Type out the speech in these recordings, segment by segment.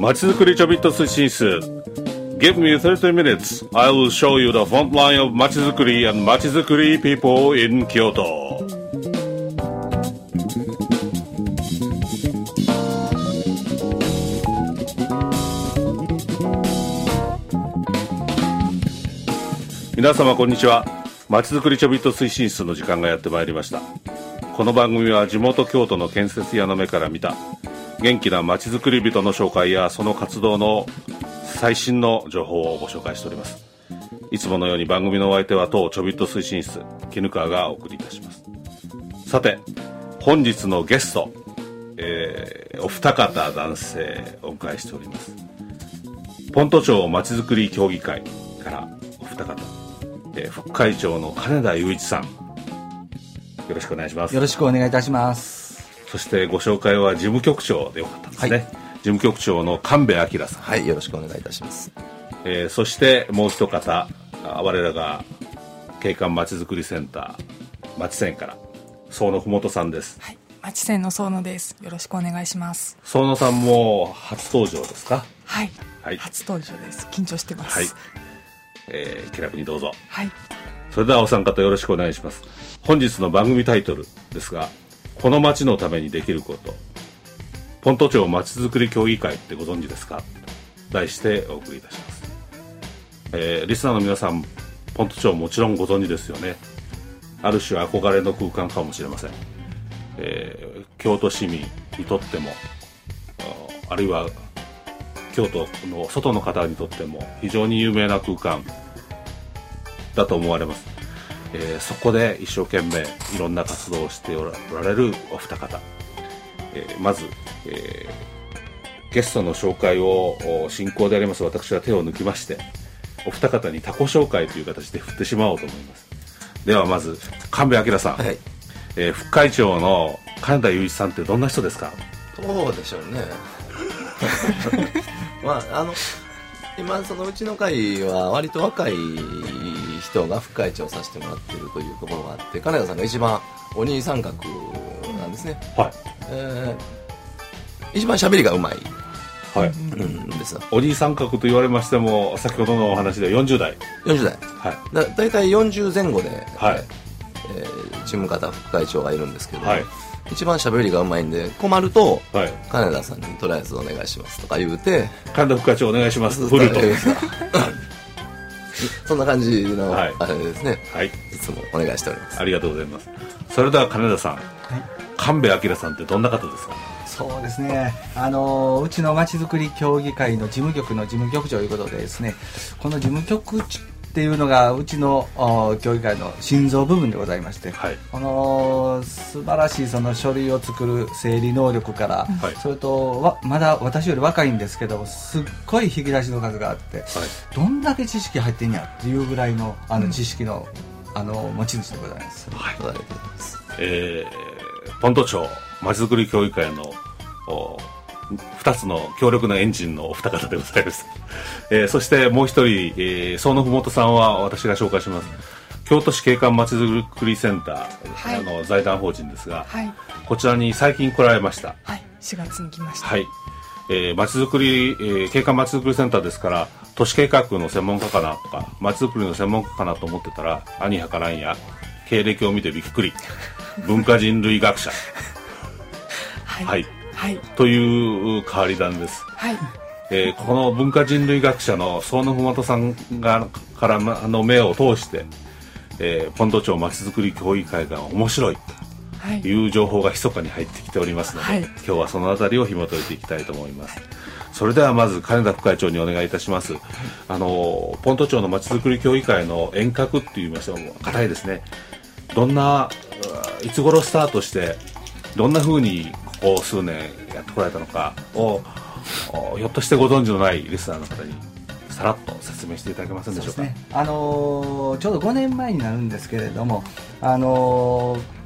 まちづくりちょびっと推進室 Give me 30 minutes. I will show you the front line of まちづくり and まちづくり people in Kyoto. 皆様こんにちは。まちづくりちょびっと推進室の時間がやってまいりました。この番組は地元京都の建設屋の目から見た元気なまちづくり人の紹介やその活動の最新の情報をご紹介しております。いつものように番組のお相手は当ちょびっと推進室絹川がお送りいたします。さて本日のゲスト、お二方男性をお迎えしております。ポント町まちづくり協議会からお二方、副会長の金田雄一さん、よろしくお願いします。 よろしくお願いいたします。 そしてご紹介は事務局長でよかったんですね、はい、事務局長の神戸明さん、 はい、よろしくお願いいたします。 そしてもう一方、我らが景観まちづくりセンターまちセンから総野ふもとさんです。 はい、まちセンの総野です。よろしくお願いします。 総野さんも初登場ですか？ はい、 はい、 初登場です。緊張してます。 はい、気楽にどうぞ。 はい、 それではお三方よろしくお願いします。本日の番組タイトルですが、この町のためにできること、ポント町まちづくり協議会ってご存知ですか？題してお送りいたします。リスナーの皆さん、ポント町もちろんご存知ですよね。ある種憧れの空間かもしれません。京都市民にとっても、あるいは京都の外の方にとっても非常に有名な空間だと思われます。そこで一生懸命いろんな活動をしておられるお二方、まず、ゲストの紹介を進行であります私は手を抜きまして、お二方に他己紹介という形で振ってしまおうと思います。ではまず神戸明さん、はい、副会長の金田雄一さんってどんな人ですか？ どうでしょうねまあ今そのうちの会は割と若い人が副会長をさせてもらっているというところがあって、金田さんが一番お兄三角なんですね。 はい、 一番喋りがうまい、 はい、 ですお兄三角と言われましても先ほどのお話で40代、 はい、だいたい40前後で、はい、事務方副会長がいるんですけど、はい、一番喋りがうまいんで困ると、はい、金田さんにとりあえずお願いしますとか言うて、 金田副会長お願いします振るとそんな感じの、 はい、 あれですね、 はい、 いつもお願いしております。 ありがとうございます。それでは金田さん、はい、神戸明さんってどんな方ですか？ そうですね、うちのまちづくり協議会の事務局の事務局長ということでですね、この事務局っていうのがうちの協議会の心臓部分でございまして、はい、この素晴らしいその書類を作る整理能力から、はい、それとまだ私より若いんですけどすっごい引き出しの数があって、はい、どんだけ知識入ってんやっていうぐらいの知識の、持ち主でございます。はい、ありがとうございます。 ポント町まちづくり協議会の2つの強力なエンジンのお二方でございます。そしてもう一人、総野ふもとさんは私が紹介します。京都市景観まちづくりセンター、はい、財団法人ですが、はい、こちらに最近来られました。 はい、4月に来ました。 はい、まちづくり、景観まちづくりセンターですから都市計画の専門家かなとかまちづくりの専門家かなと思ってたら兄はからんや経歴を見てびっくり文化人類学者はいはいはい、という変わりなんです。はい、この文化人類学者の総野ふもとさんがからの目を通して、ポント町まちづくり協議会が面白いという情報が密かに入ってきておりますので、はい、今日はそのあたりを紐解いていきたいと思います。それではまず金田副会長にお願いいたします。ポント町のまちづくり協議会の遠隔って言いましても固いですね。どんないつ頃スタートしてどんな風にここ数年やってこられたのかをひょっとしてご存知のないリスナーの方にさらっと説明していただけませんでしょうか？ そうですね、ちょうど5年前になるんですけれども、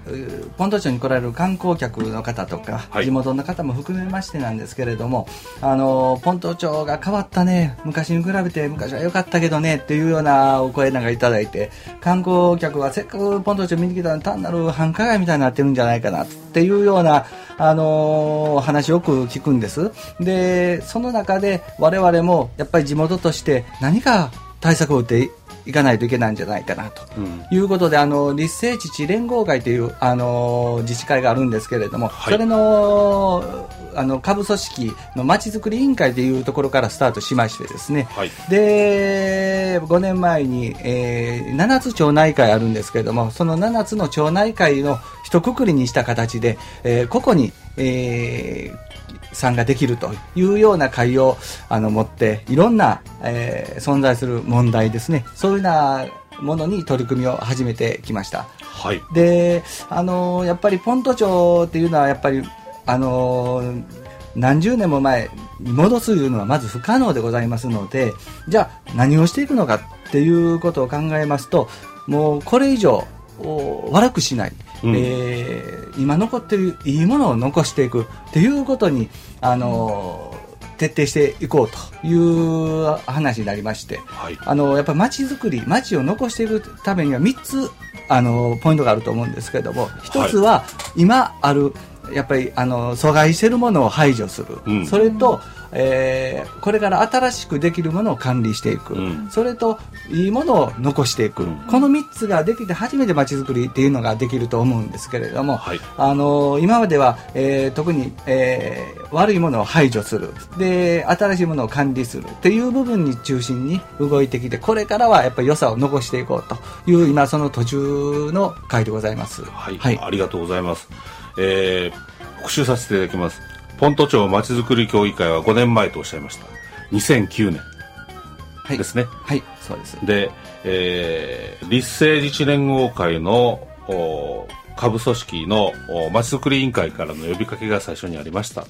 ポント町に来られる観光客の方とか、 はい、 地元の方も含めましてなんですけれども、ポント町が変わったね、昔に比べて昔は良かったけどねっていうようなお声なんかいただいて、観光客はせっかくポント町見に来たのに単なる繁華街みたいになってるんじゃないかなっていうような話をよく聞くんです。でその中で我々もやっぱり地元として何か対策を打っていかないといけないんじゃないかなということで、立政自治連合会という自治会があるんですけれども、はい、それの下部組織のまちづくり委員会というところからスタートしましてですね、はい、で5年前に、7つ町内会あるんですけれども、その7つの町内会の一括りにした形で、個々に、参加できるというような会を持って、いろんな、存在する問題ですね、そういうようなものに取り組みを始めてきました。はい、でやっぱりポント町っていうのはやっぱり何十年も前に戻すというのはまず不可能でございますので、じゃあ何をしていくのかっていうことを考えますと、もうこれ以上悪くしない、今残っているいいものを残していくっていうことに徹底していこうという話になりまして、はい、やっぱり街づくり、街を残していくためには3つポイントがあると思うんですけれども、1つは今あるやっぱり阻害しているものを排除する、それと、これから新しくできるものを管理していく、それといいものを残していく、この3つができて初めて街づくりっていうのができると思うんですけれども、はい、今までは、特に、悪いものを排除する、で新しいものを管理するっていう部分に中心に動いてきて、これからはやっぱり良さを残していこうという今その途中の会でございます。 はい、はい、ありがとうございます。復習させていただきます。ポント町まちづくり協議会は5年前とおっしゃいました。2009年ですね。 はい、はい、そうです。 で、立政自治連合会の下部組織のまちづくり委員会からの呼びかけが最初にありました。はい、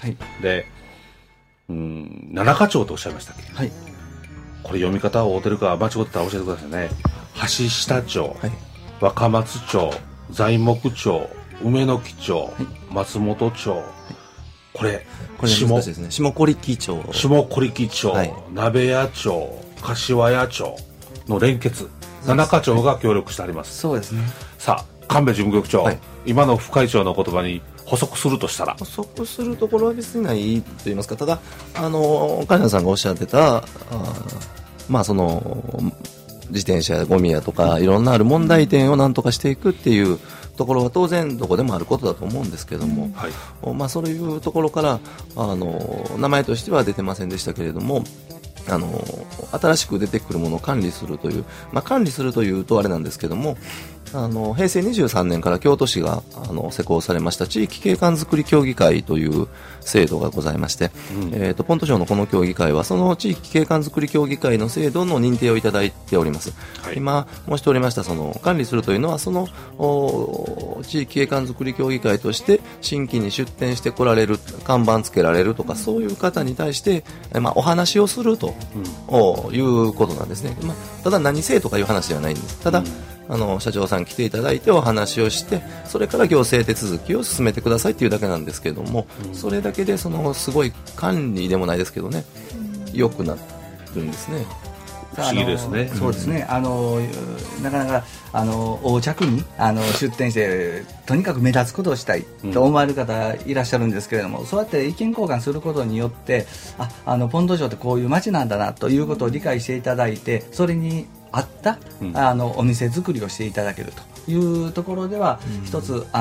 で、七課町とおっしゃいましたっけ。はい、これ読み方を合うてるか間違ってたら教えてくださいね。橋下町、はい、若松町、材木町、梅の木町、はい、松本町、はい、これ難しいですね。下堀木町、 はい、鍋屋町、柏屋町の連結、七課町が協力してあります。 そうですね。 さあ神戸事務局長、はい、今の副会長の言葉に補足するとしたら。 補足するところは別にないと言いますか、ただ金田さんがおっしゃってたまあその自転車やゴミやとかいろんなある問題点を何とかしていくっていうところは当然どこでもあることだと思うんですけども、はい、まあそういうところから名前としては出てませんでしたけれども、新しく出てくるものを管理するという、まあ、管理するというとあれなんですけども、平成23年から京都市が施行されました地域景観づくり協議会という制度がございまして、ポント町のこの協議会はその地域景観づくり協議会の制度の認定をいただいております。はい、今申しておりましたその管理するというのはその地域景観づくり協議会として新規に出店してこられる、看板つけられるとかそういう方に対して、まあ、お話をすると、いうことなんですね。まあ、ただ何せとかいう話ではないんです。ただ、社長さん来ていただいてお話をしてそれから行政手続きを進めてくださいっていうだけなんですけども、それだけでそのすごい管理でもないですけどね、良くなるんですね。 不思議ですね。 そうですね。なかなか横着に出店してとにかく目立つことをしたいと思われる方いらっしゃるんですけれども、そうやって意見交換することによってポント町ってこういう街なんだなということを理解していただいて、それに合った、お店作りをしていただけるというところでは、一つ我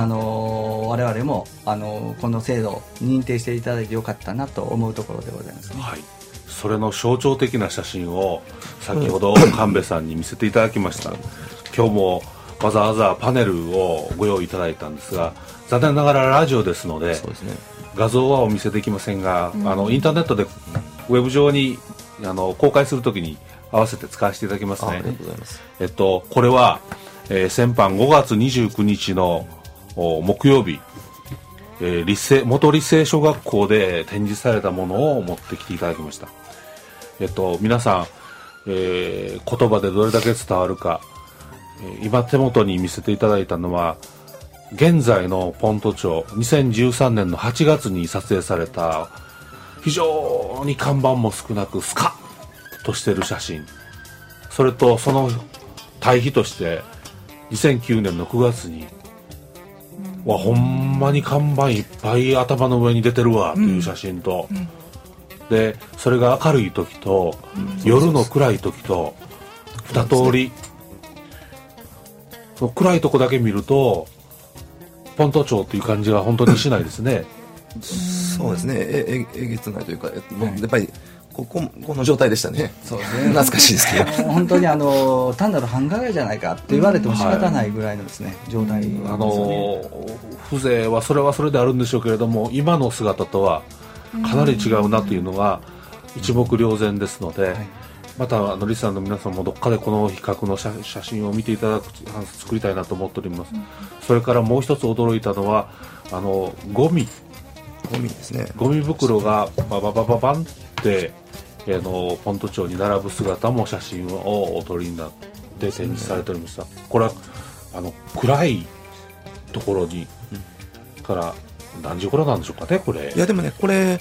々もこの制度を認定していただいてよかったなと思うところでございますね。 はい、それの象徴的な写真を先ほど神戸さんに見せていただきました。今日もわざわざパネルをご用意いただいたんですが、残念ながらラジオですので、そうですね、画像はお見せできませんが、インターネットでウェブ上に公開するときに合わせて使わせていただきますね。 ありがとうございます。 これは、先般5月29日の木曜日、元立成小学校で展示されたものを持ってきていただきました。皆さん、言葉でどれだけ伝わるか、今手元に見せていただいたのは現在のポント町2013年の8月に撮影された非常に看板も少なくスカッとしてる写真、それとその対比として2009年の9月にほんまに看板いっぱい頭の上に出てるわっていう写真と、でそれが明るい時と、夜の暗い時と2通り、暗いとこだけ見るとポント町っていう感じは本当にしないですね。 そうですね、えげつないというか、やっぱりこの状態でしたね。 そうですね、 懐かしいですけど本当に単なる繁華街じゃないかって言われても仕方ないぐらいのですね、状態ですよね。 風情はそれはそれであるんでしょうけれども、今の姿とはかなり違うなというのが一目瞭然ですので、またリスナーの皆さんもどっかでこの比較の写真を見ていただく作りたいなと思っております。それからもう一つ驚いたのはゴミですね。 ゴミ袋がバババババンってポント町に並ぶ姿も写真をお撮りになって展示されておりました。これは暗いところに、から何時頃なんでしょうかね、これ。 いやでもね、これ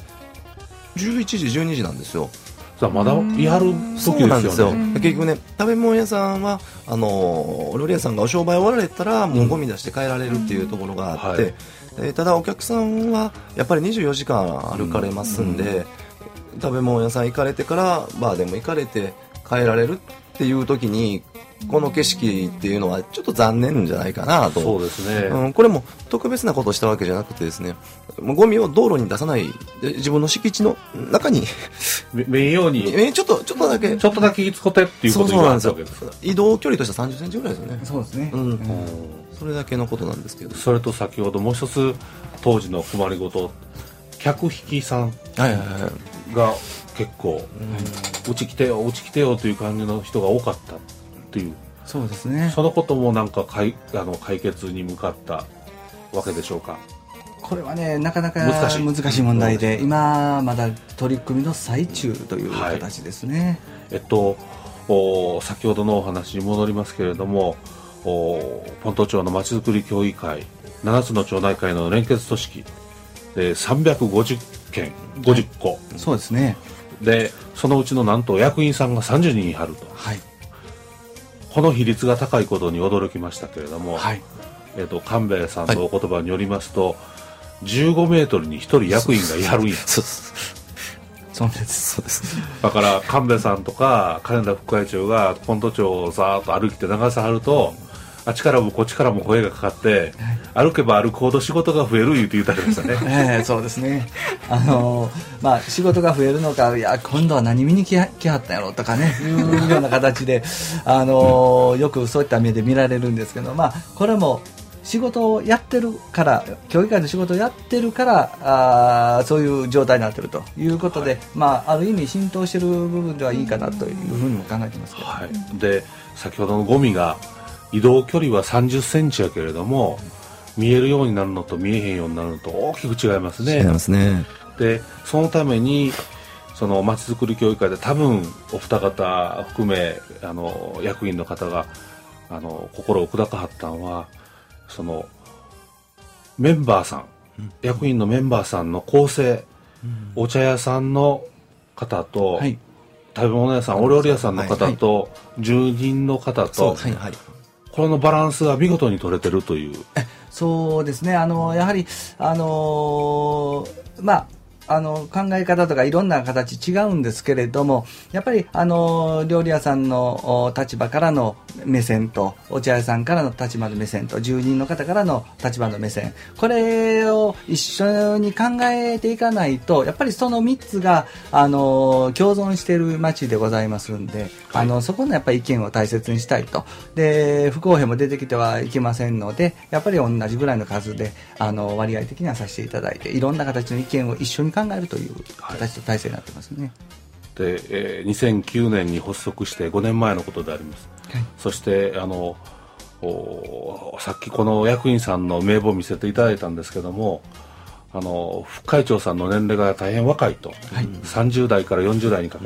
11時12時なんですよ。 まだいはる時ですよね。 そうなんですよ。結局ね、食べ物屋さんはお料理屋さんがお商売終わられたらもうゴミ出して帰られるっていうところがあって、ただお客さんはやっぱり24時間歩かれますんで、食べ物屋さん行かれてからバーでも行かれて帰られるっていう時にこの景色っていうのはちょっと残念じゃないかなと。 そうですね、 これも特別なことをしたわけじゃなくてですね、もうゴミを道路に出さないで自分の敷地の中に見えようにちょっとだけいつこてっていうことになったわけです。 移動距離としては30センチぐらいですよね。 そうですね、 それだけのことなんですけど、 それと先ほどもう一つ当時の困りごと、客引きさんが結構、うち来てよという感じの人が多かったっていう。 そうですね、 そのこともなんか解決に向かったわけでしょうか。 これはね、なかなか難しい問題で、今まだ取り組みの最中という形ですね。 先ほどのお話に戻りますけれども、ポント町のまちづくり協議会7つの町内会の連結組織で350件50個、 そうですね。 でそのうちのなんと役員さんが30人いはると、この比率が高いことに驚きましたけれども、神戸さんのお言葉によりますと、15メートルに1人役員がいはるんや。 そうです。 だから神戸さんとか金田副会長がポント町をさーっと歩いて流さはると、あっちからもこっちからも声がかかって、歩けば歩くほど仕事が増える言って言ったりましたね。 そうですね。仕事が増えるのか、いや今度は何見に来はったんやろとかね、いうような形でよくそういった目で見られるんですけど、これも仕事をやってるから、協議会の仕事をやってるからそういう状態になってるということで、ある意味浸透してる部分ではいいかなというふうにも考えてますけど、 で先ほどのゴミが移動距離は30センチやけれども、見えるようになるのと見えへんようになるのと大きく違いますね。 違いますね。 でそのためにそのまちづくり協議会で多分お二方含め役員の方が心を砕かはったのは、そのメンバーさん、役員のメンバーさんの構成、お茶屋さんの方と、食べ物屋さん、お料理屋さんの方と、住人の方と、これのバランスが見事に取れてるという。 そうですね。やはり考え方とかいろんな形違うんですけれども、やっぱり料理屋さんの立場からの目線と、お茶屋さんからの立場の目線と、住人の方からの立場の目線、これを一緒に考えていかないと、やっぱりその3つが共存している町でございますんで、そこのやっぱり意見を大切にしたいと。で不公平も出てきてはいけませんので、やっぱり同じぐらいの数で割合的にはさせていただいて、いろんな形の意見を一緒に考えるという形と体制になってますね。 で、2009年に発足して5年前のことであります。そしてさっきこの役員さんの名簿を見せていただいたんですけども、副会長さんの年齢が大変若いと、30代から40代にかけて、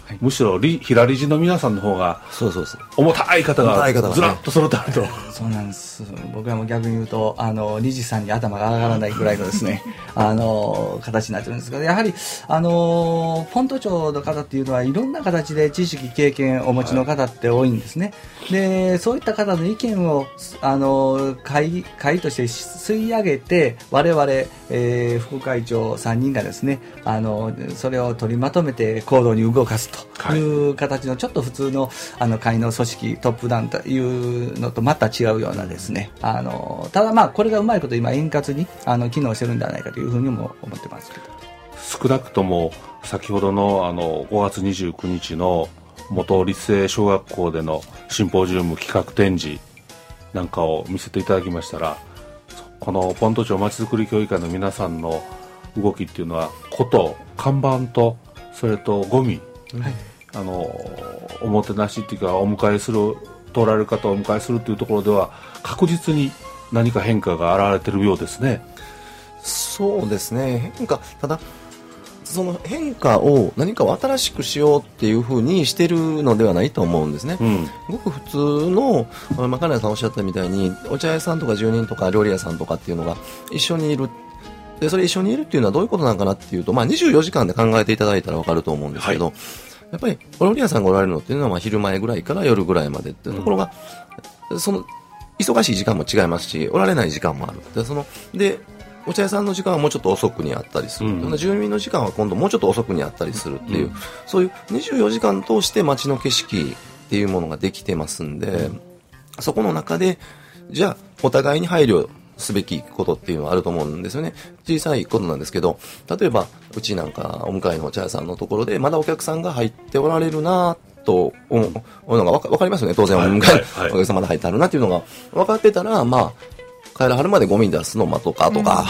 はい、むしろ平理事の皆さんの方が重たい方がずらっと揃ってあると、ね、 そうなんです。僕らも逆に言うと理事さんに頭が上がらないぐらいのですね形になってるんですけど、やはりフォント長の方っていうのはいろんな形で知識経験をお持ちの方って多いんですね、はい、でそういった方の意見を会として吸い上げて我々、副会長3人がですねそれを取りまとめて行動に動かすという形のちょっと普通の会の組織トップダウンというのとまた違うようなですねただまあこれがうまいこと今円滑に機能してるんではないかというふうにも思ってますけど、 少なくとも先ほどの5月29日の元立成小学校でのシンポジウム企画展示なんかを見せていただきましたら、このポント町まちづくり協議会の皆さんの動きっていうのはこと看板とそれとゴミ、はい、おもてなしっていうかお迎えする通られる方をお迎えするというところでは確実に何か変化が現れているようですね。 そうですね、変化、ただその変化を何かを新しくしようっていうふうにしてるのではないと思うんですね、うん、ごく普通の金谷さんおっしゃったみたいにお茶屋さんとか住人とか料理屋さんとかっていうのが一緒にいる。でそれ一緒にいるっていうのはどういうことなのかなっていうと、24時間で考えていただいたら分かると思うんですけど、はい、やっぱりお料理屋さんがおられるのっていうのは昼前ぐらいから夜ぐらいまでっていうところが、その忙しい時間も違いますしおられない時間もある。でお茶屋さんの時間はもうちょっと遅くにあったりする、住民の時間は今度もうちょっと遅くにあったりするっていう、そういう24時間通して街の景色っていうものができてますんで、そこの中でじゃあお互いに配慮すべきことっていうのはあると思うんですよね。小さいことなんですけど、例えばうちなんかお迎えのお茶屋さんのところでまだお客さんが入っておられるなと思うのが分かりますよね。当然お迎えのお客さんまだ入ってあるなっていうのが分かってたら、まあ帰らはるまでゴミ出すの待とうかとか、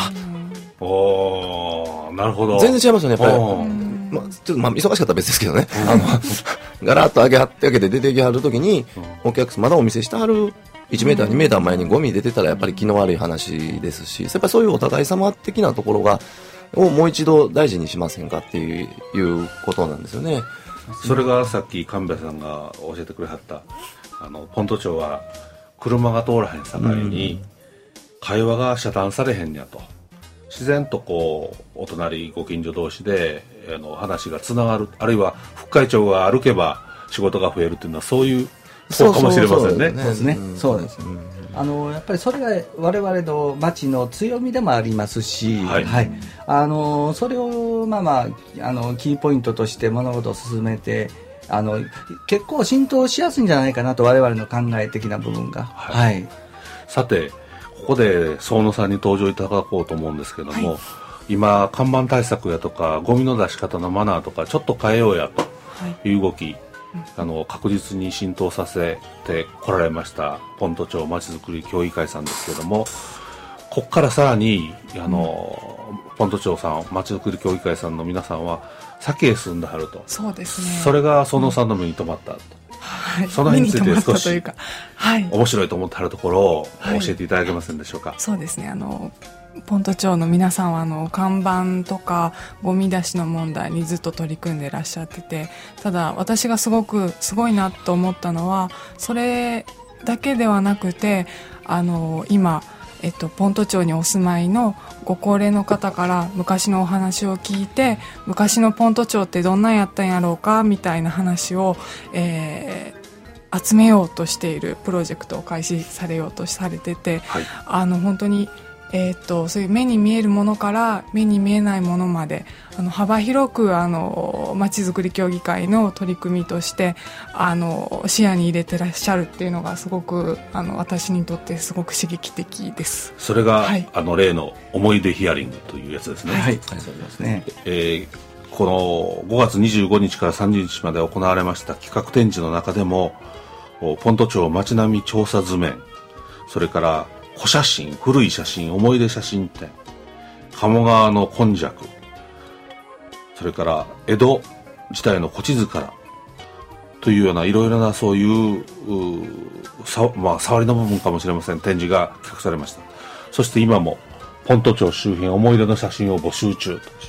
おー、なるほど。 全然違いますよね、やっぱり。ちょっと忙しかったら別ですけどね。ガラッと開けて出てきはるときに、お客さんまだお店してはる1メーター2メーター前にゴミ出てたらやっぱり気の悪い話ですし、やっぱりそういうお互い様的なところをもう一度大事にしませんかっていうことなんですよね。 それがさっき神戸さんが教えてくれはったポント町は車が通らへん境に、会話が遮断されへんやと、自然とこうお隣ご近所同士で話がつながる、あるいは副会長が歩けば仕事が増えるというのはそういうそうかもしれませんね。 そうですね。そうです。やっぱりそれが我々の町の強みでもありますし、はい。はい、それをキーポイントとして物事を進めて結構浸透しやすいんじゃないかなと我々の考え的な部分が。はい。 さて。ここで総野さんに登場いただこうと思うんですけども、はい、今看板対策やとかゴミの出し方のマナーとかちょっと変えようやという動き、確実に浸透させてこられましたポント町まちづくり協議会さんですけども、ここからさらにポント町さんまちづくり協議会さんの皆さんは先へ進んではると。 そうですね。 それが総野さんの目に留まったと。 はい、 その辺について少しはい、 面白いと思ってはるところを教えていただけませんでしょうか。はい、 そうですね。ポント町の皆さんは看板とかゴミ出しの問題にずっと取り組んでいらっしゃってて、ただ私がすごいなと思ったのはそれだけではなくて今ポント町にお住まいのご高齢の方から昔のお話を聞いて、昔のポント町ってどんなんやったんやろうかみたいな話を、集めようとしているプロジェクトを開始されようとされてて、はい、本当にそういう目に見えるものから目に見えないものまで幅広くまちづくり協議会の取り組みとして視野に入れてらっしゃるっていうのがすごく私にとってすごく刺激的です。 それが、はい、例の思い出ヒアリングというやつですね。 はい、そうですね。 この5月25日から30日まで行われました企画展示の中でもポント町街並み調査図面、それから古写真、古い写真、思い出写真展、鴨川の今昔、それから江戸時代の古地図からというようないろいろなそういう触りの部分かもしれません展示が企画されました。そして今もポント町周辺思い出の写真を募集中と、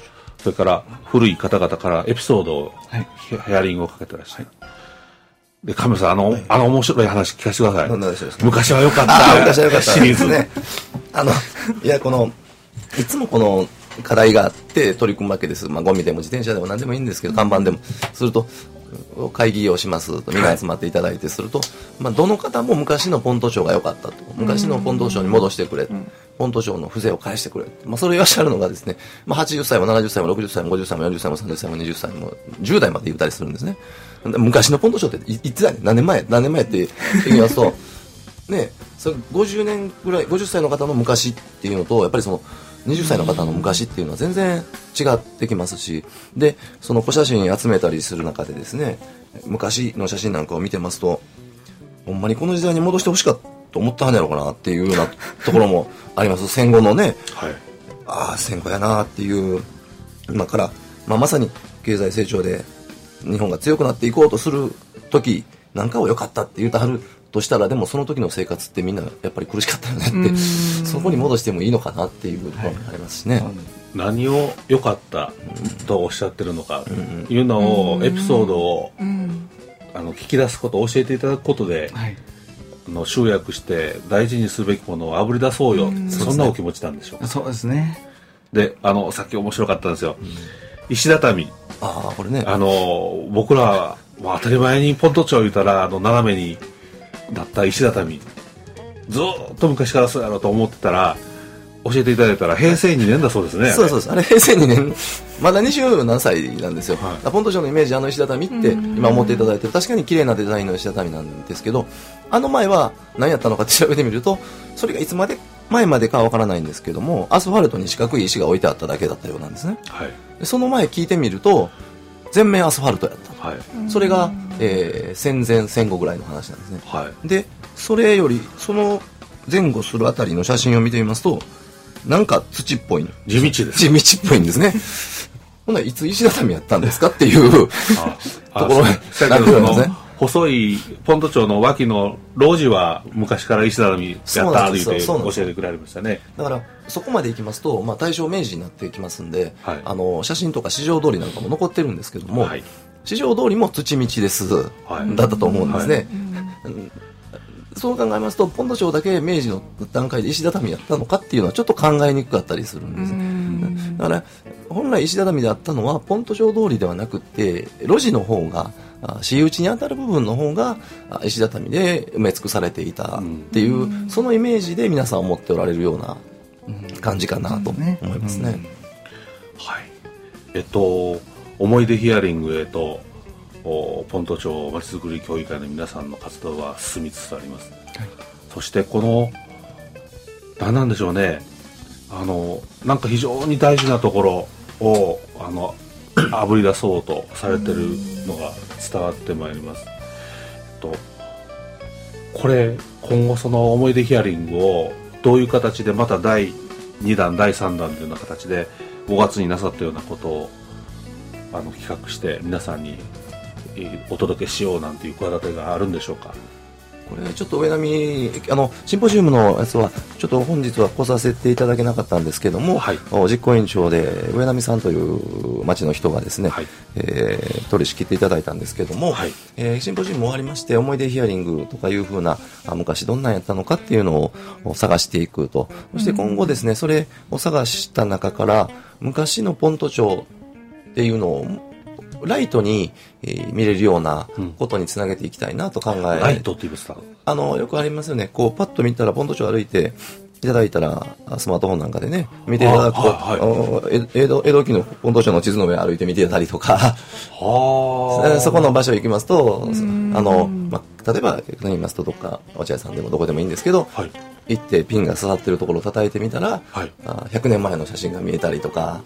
それから古い方々からエピソードを、ヒアリングをかけてらっしゃる。で、亀さん、面白い話聞かせてください。 どんな話ですか？ 昔は良かった。 昔は良かった。 シリーズね。いや、いつもこの課題があって取り組むわけです。まあ、ゴミでも自転車でも何でもいいんですけど、看板でも。すると、会議をしますと、みんな集まっていただいてすると、まあ、どの方も昔のポント町が良かったと。昔のポント町に戻してくれ。ポント町の風情を返してくれ。まあ、それをおっしゃるのがですね、まあ、80歳も70歳も60歳も50歳も40歳も30歳も20歳も10代まで言ったりするんですね。昔のポント町っていつだね、何年前って言いますと、ね、それ50年ぐらい、50歳の方の昔っていうのと、やっぱりその20歳の方の昔っていうのは全然違ってきますし、で、その小写真集めたりする中でですね、昔の写真なんかを見てますと、ほんまにこの時代に戻してほしかったと思ったんやろうかなっていうようなところもあります。戦後のね、ああ、戦後やなっていう、今から、まあ、まさに経済成長で日本が強くなっていこうとする時なんかを良かったって言うたはるとしたら、でもその時の生活ってみんなやっぱり苦しかったよねって、そこに戻してもいいのかなっていうのもありますしね。 何を良かったとおっしゃってるのかいうのを、エピソードを聞き出すこと、教えていただくことで、集約して大事にすべきものをあぶり出そうよ、そんなお気持ちなんでしょうか。 そうですね。 で、さっき面白かったんですよ。石畳。 これね。 僕らは、当たり前にポント町言うたら、斜めになった石畳。ずーっと昔からそうやろうと思ってたら、教えていただいたら平成2年だそうですね。 そうです。あれ平成2年、まだ20何歳なんですよ。ポント町のイメージ、石畳って今思っていただいてる、確かに綺麗なデザインの石畳なんですけど、前は何やったのかって調べてみると、それがいつまで前までかはわからないんですけども、アスファルトに四角い石が置いてあっただけだったようなんですね。でその前聞いてみると、全面アスファルトやった。それが、戦前戦後ぐらいの話なんですね。で、それより、その前後するあたりの写真を見てみますと、なんか土っぽいの。 地道です。 地道っぽいんですね。ほんならいつ石畳やったんですかっていうところがなるんですね。 細いポント町の脇の路地は昔から石畳やったという教えてくれましたね。 だからそこまで行きますと、まあ、大正明治になっていきますんで、写真とか四条通りなんかも残ってるんですけども、四条通りも土道です、だったと思うんですね。そう考えますと、ポント町だけ明治の段階で石畳やったのかっていうのはちょっと考えにくかったりするんです。だから本来石畳であったのはポント町通りではなくて、路地の方が私有地に当たる部分の方が石畳で埋め尽くされていたっていう、そのイメージで皆さん思っておられるような感じかなと思いますね。 思い出ヒアリングへとポント町まちづくり協議会の皆さんの活動は進みつつあります。そしてこの何なんでしょうね、なんか非常に大事なところをあぶり出そうとされてるのが伝わってまいります。これ今後その思い出ヒアリングをどういう形でまた第2弾第3弾というような形で5月になさったようなことを企画して皆さんにお届けしようなんていう企てがあるんでしょうか。 これちょっと上波シンポジウムのやつはちょっと本日は来させていただけなかったんですけども、実行委員長で上波さんという町の人がですね、取り仕切っていただいたんですけども、シンポジウム終わりまして思い出ヒアリングとかいうふうな昔どんなんやったのかっていうのを探していくと。そして今後ですね、それを探した中から昔のポント町っていうのをライトに、見れるようなことにつなげていきたいなと考え、 ライトって言いますか？ よくありますよね。こうパッと見たらポント町歩いていただいたらスマートフォンなんかでね見ていただくと、江戸期のポント町の地図の上歩いて見てたりとかそこの場所行きますと例えば言いますとどっかお茶屋さんでもどこでもいいんですけど、行ってピンが刺さってるところを叩いてみたら、100年前の写真が見えたりとか、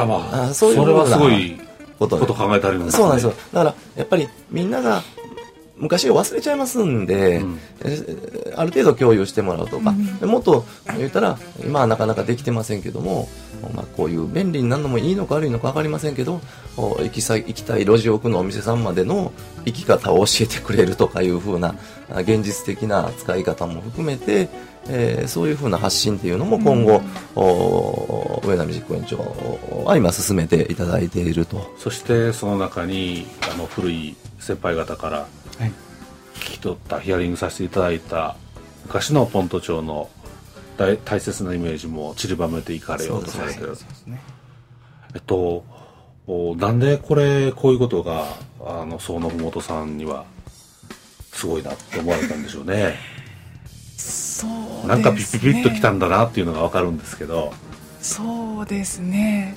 そういうそれはすごいこと考えてありますね。 そうなんですよ。だからやっぱりみんなが昔を忘れちゃいますんで、ある程度共有してもらうとか、もっと言ったら今はなかなかできてませんけども、こういう便利になるのもいいのか悪いのか分かりませんけど、行きたい路地奥のお店さんまでの行き方を教えてくれるとかいう風な現実的な使い方も含めて、そういう風な発信っていうのも今後、上波実行委員長は今進めていただいていると。 そしてその中に古い先輩方から聞き取ったヒアリングさせていただいた昔のポント町の大切なイメージも散りばめていかれようとされてる。なんでこういうことが総信元さんにはすごいなって思われたんでしょうね。 そうですね、 なんかピッピピッときたんだなっていうのが分かるんですけど。 そうですね、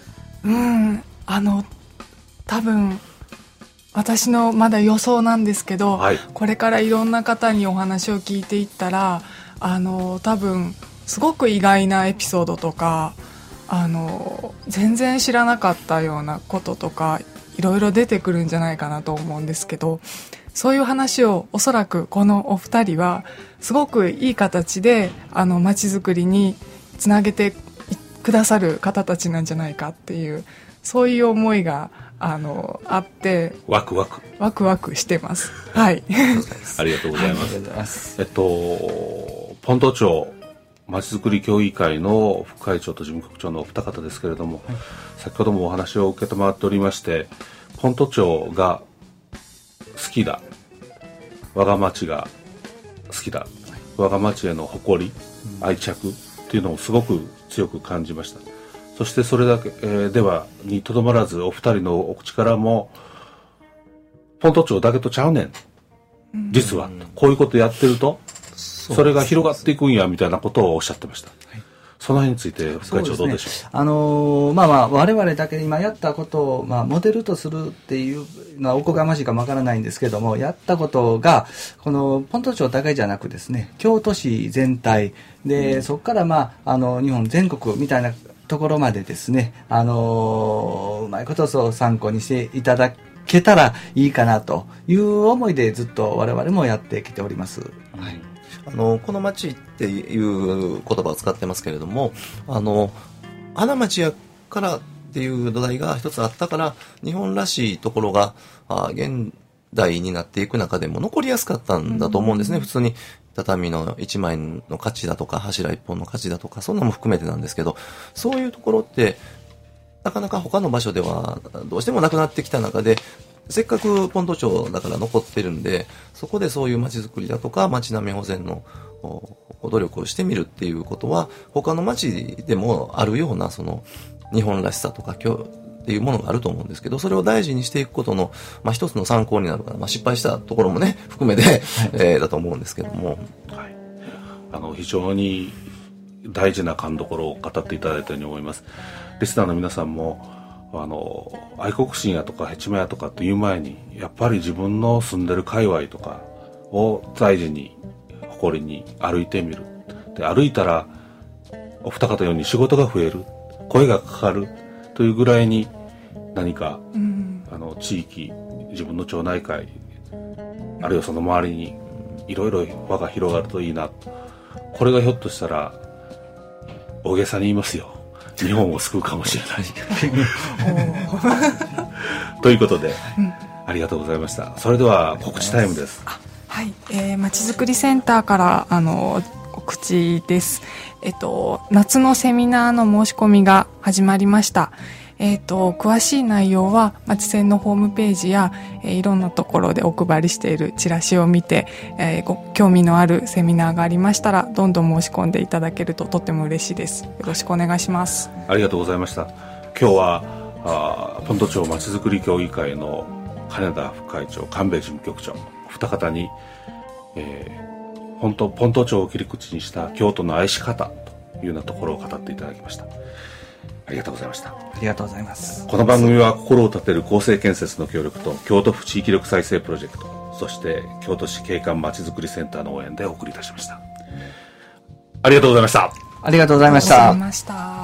多分私のまだ予想なんですけど、これからいろんな方にお話を聞いていったら多分すごく意外なエピソードとか全然知らなかったようなこととかいろいろ出てくるんじゃないかなと思うんですけど、そういう話をおそらくこのお二人はすごくいい形で街づくりにつなげてくださる方たちなんじゃないかっていう、そういう思いがあってワクワクしてます。はい。 ありがとうございます。ポント町まちづくり協議会の副会長と事務局長のお二方ですけれども、先ほどもお話を受けて回っておりまして、ポント町が好きだ、我が町が好きだ、我が町への誇り、愛着っていうのをすごく強く感じました。そしてそれだけ、ではにとどまらず、お二人のお口からもポント町だけとちゃうねん、実はこういうことやってるとそれが広がっていくんやみたいなことをおっしゃってました。その辺について副会長どうでしょう。 我々だけ今やったことを、モデルとするっていうのはおこがましいかもわからないんですけども、やったことがこのポント町だけじゃなくですね、京都市全体で、そこから日本全国みたいなところまでですね、うまいことを参考にしていただけたらいいかなという思いでずっと我々もやってきております。はい。 この町っていう言葉を使ってますけれども、花町やからっていう土台が一つあったから、日本らしいところが現代になっていく中でも残りやすかったんだと思うんですね。普通に畳の一枚の価値だとか柱一本の価値だとか、そんなのも含めてなんですけど、そういうところってなかなか他の場所ではどうしてもなくなってきた中で、せっかくポント町だから残ってるんで、そこでそういう街づくりだとか街並み保全の努力をしてみるっていうことは、他の街でもあるようなその日本らしさとかっていうものがあると思うんですけど、それを大事にしていくことの、一つの参考になるから、失敗したところもね含めて、だと思うんですけども、 非常に大事な勘どころを語っていただいたように思います。リスナーの皆さんも愛国心やとかヘチマやとかっていう前に、やっぱり自分の住んでる界隈とかを大事に誇りに歩いてみる。で、歩いたらお二方ように仕事が増える、声がかかるというぐらいに、何か、地域、自分の町内会、あるいはその周りにいろいろ輪が広がるといいな。これがひょっとしたら大げさに言いますよ、日本を救うかもしれないということで、ありがとうございました。それでは告知タイムです。 はい、まちづくりセンターから告知です。夏のセミナーの申し込みが始まりました。詳しい内容はまちセンのホームページや、いろんなところでお配りしているチラシを見て、ご興味のあるセミナーがありましたらどんどん申し込んでいただけるととっても嬉しいです。よろしくお願いします。 ありがとうございました。今日はポント町まちづくり協議会の金田副会長、神戸事務局長、二方に、ポント町を切り口にした京都の愛し方というようなところを語っていただきました。ありがとうございました。 ありがとうございます。 この番組は心を立てる公正建設の協力と京都府地域力再生プロジェクト、そして京都市景観まちづくりセンターの応援でお送りいたしました。ありがとうございました。 ありがとうございました。 ありがとうございました。